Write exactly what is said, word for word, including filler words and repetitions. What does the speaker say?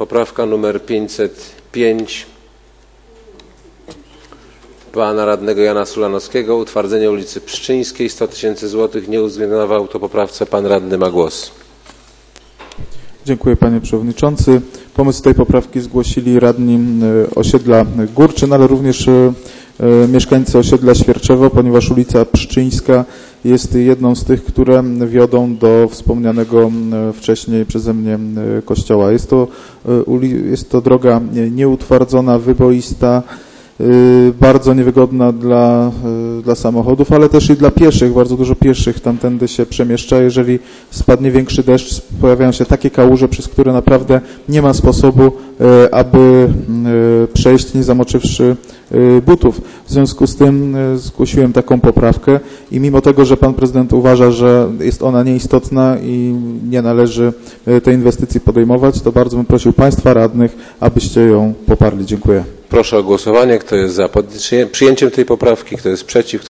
Poprawka numer pięćset pięć pana radnego Jana Sulanowskiego. Utwardzenie ulicy Pszczyńskiej, sto tysięcy złotych. Nie uwzględniono w autopoprawce. Pan radny ma głos. Dziękuję, panie przewodniczący. Pomysł tej poprawki zgłosili radni osiedla Górczyn, ale również mieszkańcy osiedla Świerczewo, ponieważ ulica Pszczyńska jest jedną z tych, które wiodą do wspomnianego wcześniej przeze mnie kościoła. Jest to, jest to droga nieutwardzona, wyboista, bardzo niewygodna dla, dla samochodów, ale też i dla pieszych. Bardzo dużo pieszych tamtędy się przemieszcza. Jeżeli spadnie większy deszcz, pojawiają się takie kałuże, przez które naprawdę nie ma sposobu, aby przejść, nie zamoczywszy butów. W związku z tym zgłosiłem taką poprawkę i mimo tego, że pan prezydent uważa, że jest ona nieistotna i nie należy tej inwestycji podejmować, to bardzo bym prosił państwa radnych, abyście ją poparli. Dziękuję. Proszę o głosowanie. Kto jest za przyjęciem tej poprawki? Kto jest przeciw?